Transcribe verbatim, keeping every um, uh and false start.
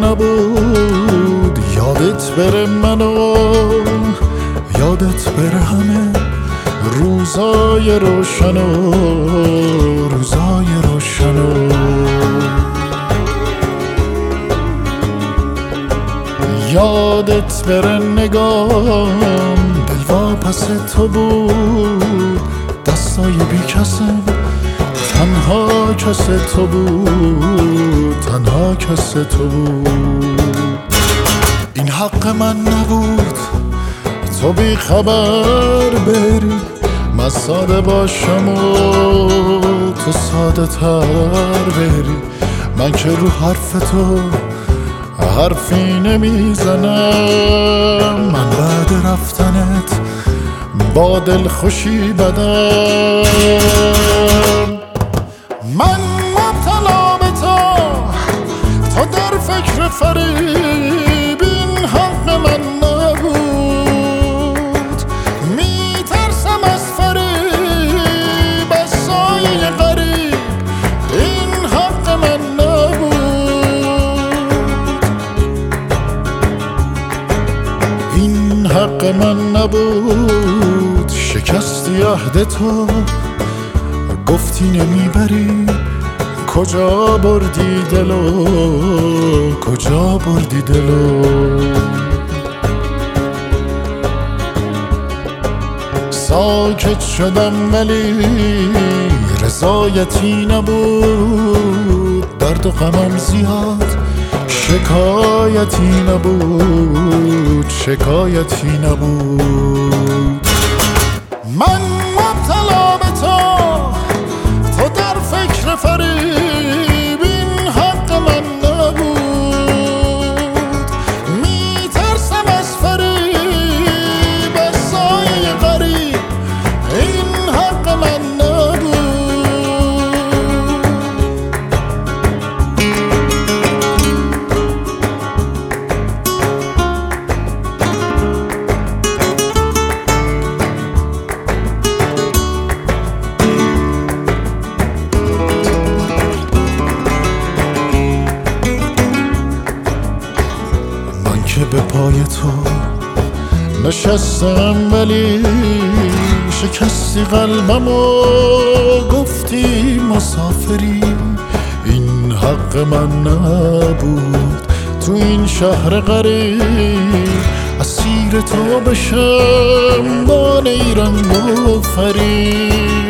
نبود یادت بره منو، یادت بره همه روزای روشنو، روزای روشنو. یادت بره نگام دلوا پس تو بود، دستای بی کسم تنها کس تو بود، تنها کس تو بود. این حق من نبود تو بی خبر بری، من ساده باشم و تو ساده تر بری. من که رو حرف تو حرفی نمیزنم، من بعد رفتنت با دل خوشی بدم. من مبتلا به تو تو در فکر فریب، این حق من نبود. میترسم از فریب از سایه غریب، این حق من نبود. این حق من نبود. شکستی عهد تو گفتی نمیبری، کجا بردی دلو، کجا بردی دلو. ساکت شدم ولی رضایتی نبود، درد و غمم زیاد شکایتی نبود، شکایتی نبود. من مبتلا به تو تو در فکر فریب، این حق من نبود. میترسم از فریب از سایه غریب، این حق من نبود. که به پای تو نشستم ولی شکستی قلبم و گفتی مسافری، این حق من نبود. تو این شهر غریب اسیر تو بشم با نیرنگ و فریب.